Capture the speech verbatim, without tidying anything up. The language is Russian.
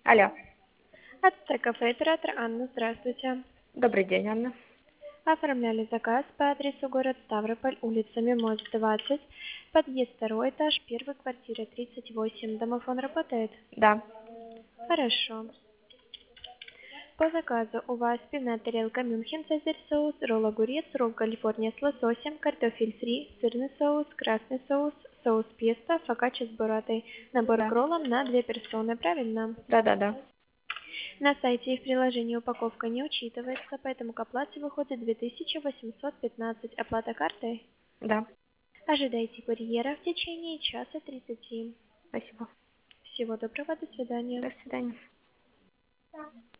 Алло. АТТ кафе, оператор Анна, здравствуйте. Добрый день, Анна. Оформляли заказ по адресу город Ставрополь, улица Мимоз, двадцать, подъезд второй этаж, первая квартира, тридцать восемь. Домофон работает? Да. Хорошо. По заказу у вас пивная тарелка Мюнхен, цезарь соус, ролл огурец, ролл Калифорния с лососем, картофель фри, сырный соус, красный соус, соус песто, фокаччо с буратой. Набор к Да. роллам на две персоны, правильно? Да-да-да. На сайте и в приложении упаковка не учитывается, поэтому к оплате выходит две тысячи восемьсот пятнадцать. Оплата картой? Да. Ожидайте курьера в течение часа тридцати. Спасибо. Всего доброго, до свидания. До свидания.